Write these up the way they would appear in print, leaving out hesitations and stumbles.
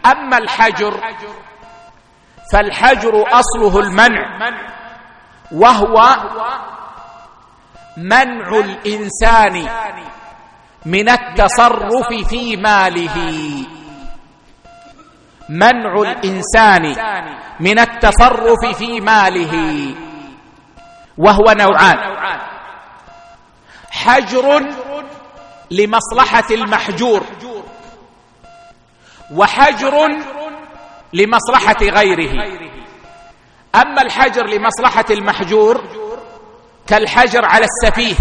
أما الحجر فالحجر أصله المنع، وهو منع الإنسان من التصرف في ماله. منع الإنسان من التصرف في ماله، وهو نوعان: حجر لمصلحة المحجور، وحجر لمصلحة غيره. أما الحجر لمصلحة المحجور كالحجر على السفيه،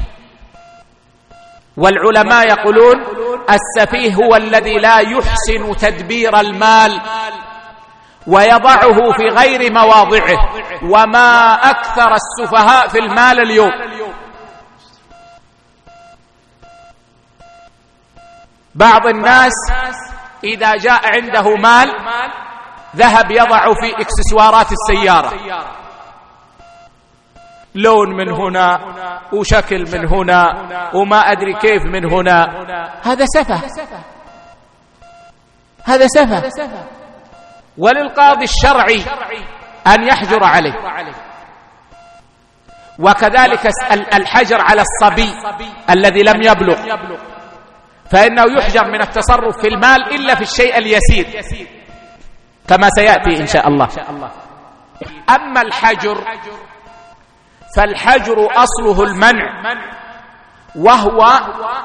والعلماء يقولون السفيه هو الذي لا يحسن تدبير المال ويضعه في غير مواضعه، وما أكثر السفهاء في المال اليوم. بعض الناس إذا جاء عنده مال ذهب يضع في إكسسوارات السيارة، لون من هنا وشكل من هنا وما أدري كيف من هنا. هذا سفه، هذا سفه. وللقاضي الشرعي أن يحجر عليه. وكذلك الحجر على الصبي الذي لم يبلغ، فإنه يحجر من التصرف في المال إلا في الشيء اليسير كما سيأتي إن شاء الله. أما الحجر فالحجر أصله المنع، وهو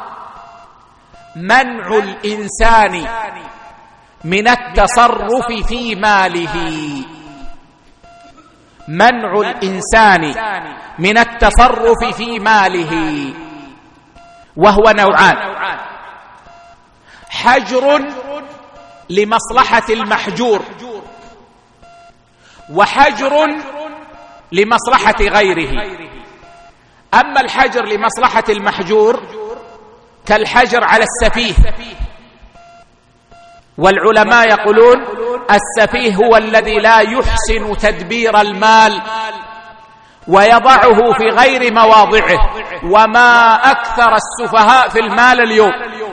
منع الإنسان من التصرف في ماله. منع الإنسان من التصرف في ماله، وهو نوعان: حجر لمصلحة المحجور، وحجر لمصلحة غيره. أما الحجر لمصلحة المحجور كالحجر على السفيه، والعلماء يقولون السفيه هو الذي لا يحسن تدبير المال ويضعه في غير مواضعه، وما أكثر السفهاء في المال اليوم.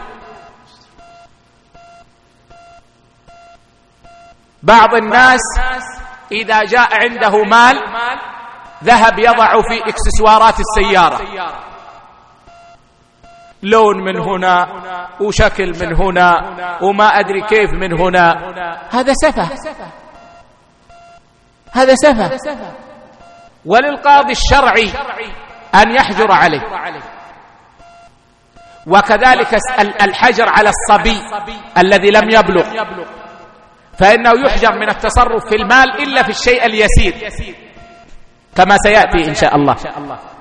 بعض الناس إذا جاء عنده مال ذهب يضع في إكسسوارات السيارة، لون من هنا وشكل من هنا وما أدري كيف من هنا. هذا سفه، هذا سفه. وللقاضي الشرعي أن يحجر عليه. وكذلك الحجر على الصبي الذي لم يبلغ، فإنه يحجر من التصرف في المال إلا في الشيء اليسير كما سيأتي إن شاء الله.